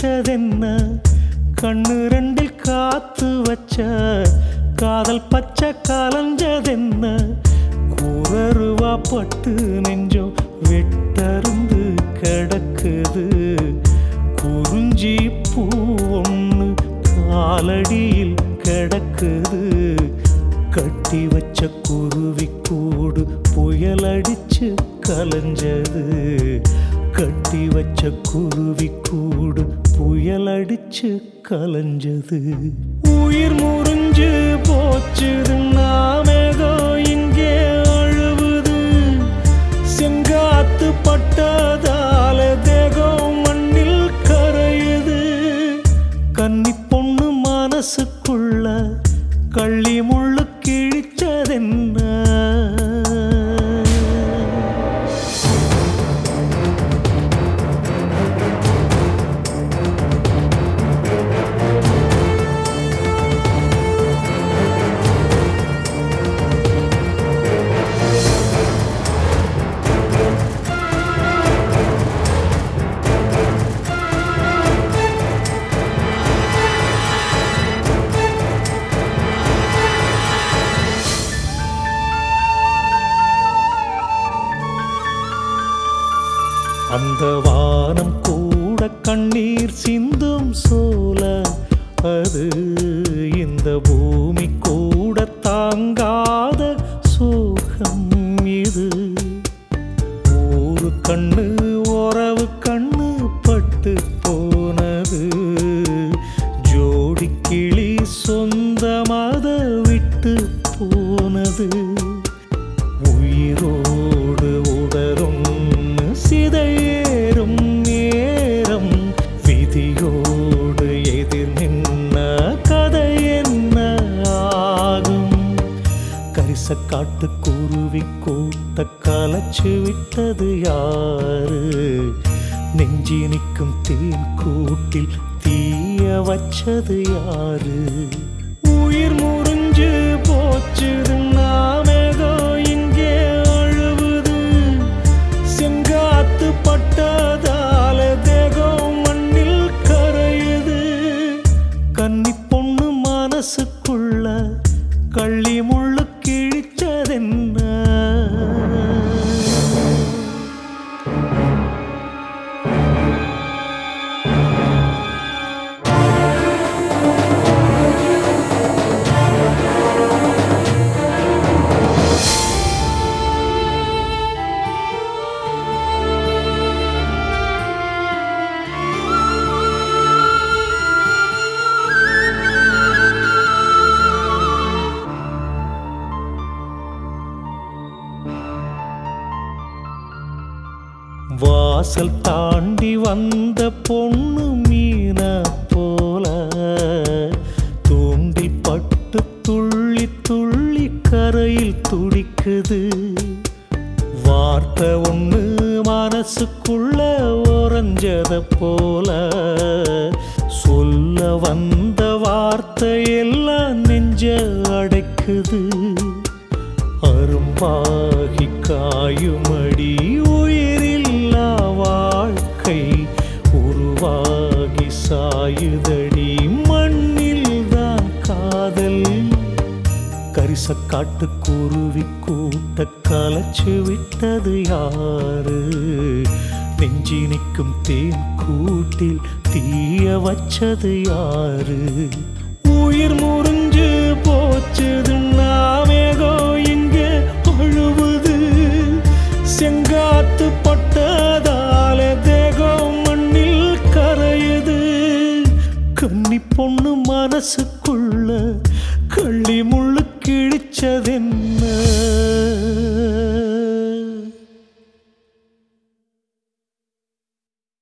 கிழிச்சதென்ன கண்ணு ரெண்டில் காத்து வச்ச காதல் பச்சை கலஞ்சதென்ன கூரருவா பட்டு நெஞ்சம் வெட்டருந்து கிடக்குது குறிஞ்சி பூ ஒன்று காலடியில் கிடக்குது கட்டி வச்ச குருவி கூடு புயல் அடிச்சு கலஞ்சது கட்டி வச்ச குருவி கூடு புயல் அடிச்சு கலஞ்சது உயிர் முறிஞ்சு போச்சுது நாமேகோ இங்கே அழுவுது செங்காத்து பட்டதால தேகம் மண்ணில் கரையுது கன்னி பொண்ணு மனசுக்குள்ள கள்ளி முள்ளு கிழிச்சதென்ன அந்த வானம் கூட கண்ணீர் சிந்தும் சோல அது இந்த பூமி கூட தாங்காத சோகம் இது ஊரு கண்ணு உறவு கண்ணு பட்டு போனது ஜோடி கிளி சொந்தமாத விட்டு போனது உயிரோடு உடரும் சிதையேறும் நேரம் விதியோடு எதிர் நின்ன கதை என்ன ஆகும் கரிசக்காட்டு குருவி கூட்ட கலச்சு விட்டது யாரு நெஞ்சி நிற்கும் தேன் கூட்டில் தீய வச்சது யாரு உயிர் முறிஞ்சு போச்சுது நாமேகோ இங்கே அழுவுது செங்காத்து பட்டதால தேகம் மண்ணில் கரையுது கன்னி பொண்ணு மனசுக்குள்ள கள்ளி முள்ளு கிழிச்சதென்ன வாசல் தாண்டி வந்த பொண்ணு மீன போல தூண்டில் பட்டு துள்ளி துள்ளி கரையில் துடிக்குது வார்த்தை ஒண்ணு மனசுக்குள்ள உறைஞ்சத போல சொல்ல வந்த வார்த்தை எல்லாம் நெஞ்ச அடைக்குது அரும்பாகி காயுமடி உயிரில்லா வாழ்க்கை உருவாகி சாயுதடி மண்ணில் தான் காதல் கரிசக்காட்டு குருவி கூட்ட கலச்சு விட்டது யாரு நெஞ்சி நிற்கும் தேன் கூட்டில் தீய வச்சது யாரு உயிர் முறிஞ்சு போச்சுது நாமேகோ இங்கே அழுவுது செங்காத்து பட்டதால தேகம் மண்ணில் கரையுது கன்னி பொண்ணு மனசுக்குள்ள கள்ளி முள்ளு கிழிச்சதென்ன